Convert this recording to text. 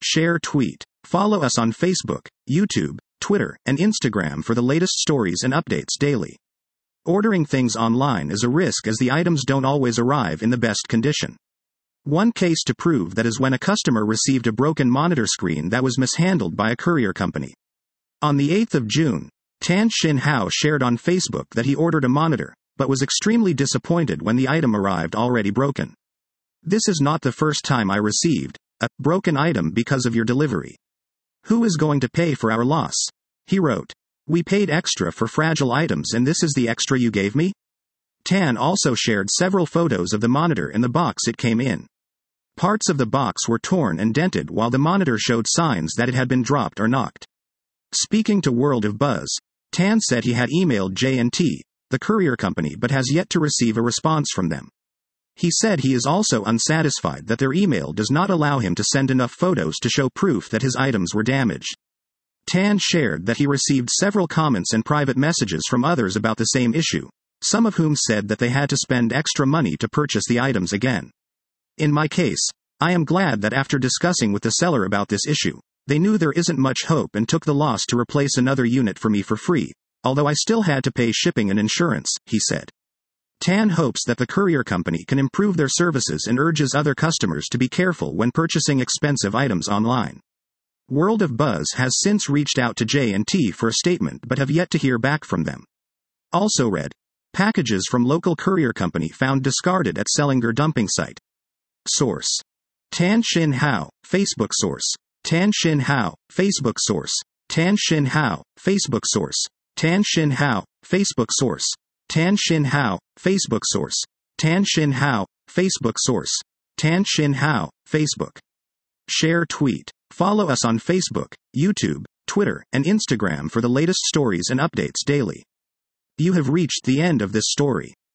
Share tweet. Follow us on Facebook, YouTube, Twitter, and Instagram for the latest stories and updates daily. Ordering things online is a risk as the items don't always arrive in the best condition. One case to prove that is when a customer received a broken monitor screen that was mishandled by a courier company. On the 8th of June, Tan Shin Hao shared on Facebook that he ordered a monitor, but was extremely disappointed when the item arrived already broken. "This is not the first time I received a broken item because of your delivery. Who is going to pay for our loss?" he wrote. "We paid extra for fragile items and this is the extra you gave me?" Tan also shared several photos of the monitor in the box it came in. Parts of the box were torn and dented while the monitor showed signs that it had been dropped or knocked. Speaking to World of Buzz, Tan said he had emailed J&T, the courier company, but has yet to receive a response from them. He said he is also unsatisfied that their email does not allow him to send enough photos to show proof that his items were damaged. Tan shared that he received several comments and private messages from others about the same issue, some of whom said that they had to spend extra money to purchase the items again. "In my case, I am glad that after discussing with the seller about this issue, they knew there isn't much hope and took the loss to replace another unit for me for free, although I still had to pay shipping and insurance," he said. Tan hopes that the courier company can improve their services and urges other customers to be careful when purchasing expensive items online. World of Buzz has since reached out to J&T for a statement but have yet to hear back from them. Also read, packages from local courier company found discarded at Sellinger dumping site. Source: Tan Shin Hao, Facebook source. Tan Shin Hao, Facebook source. Tan Shin Hao, Facebook source. Tan Shin Hao, Facebook source. Tan Shin Hao, Facebook source. Tan Shin Hao, Facebook source. Tan Shin Hao, Facebook. Share tweet. Follow us on Facebook, YouTube, Twitter, and Instagram for the latest stories and updates daily. You have reached the end of this story.